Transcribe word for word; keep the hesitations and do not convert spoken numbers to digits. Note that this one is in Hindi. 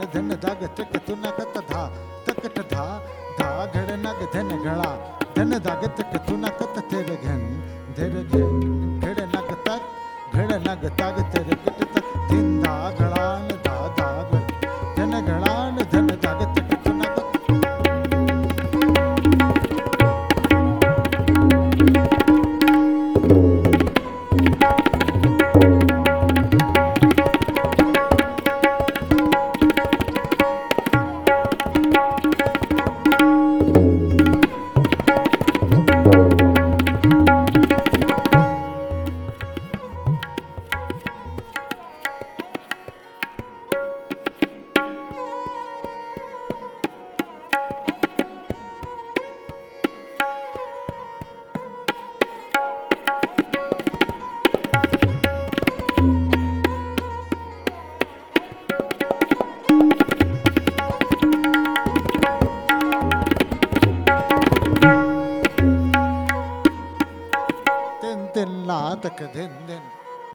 धन दाग तक तुना कत धा तकट धा धा घड़ नग धन घड़ा धन दाग तक तुना कत तेरे घन धर घन घड़ नग तक घड़ नग ताग तेरे कट तक दिन धा घड़ान धा धा धन घड़ान धन दाग तक तुना कत तक दिन दिन